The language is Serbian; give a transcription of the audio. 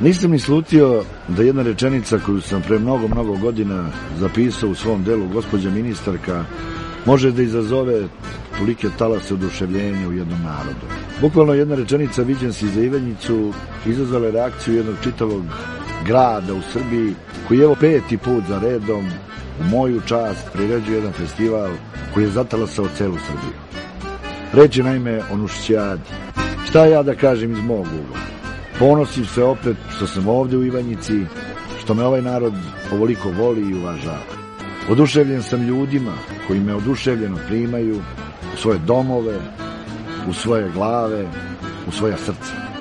Nisam ni slutio da jedna rečenica koju sam pre mnogo godina zapisao u svom delu Gospođa ministarka može da izazove tolike talase oduševljenja u jednom narodu. Bukvalno jedna rečenica viđen si za Ivanjicu izazvala reakciju jednog čitavog grada u Srbiji koji evo 5. put za redom u moju čast priređuje jedan festival koji je zatalasao celu Srbiju. Reč je naime o Nušićijadi. Šta ja da kažem iz mog ugla? Ponosim se opet što sam ovde u Ivanjici, što me ovaj narod ovoliko voli i uvažava. Oduševljen sam ljudima koji me oduševljeno primaju u svoje domove, u svoje glave, u svoja srca.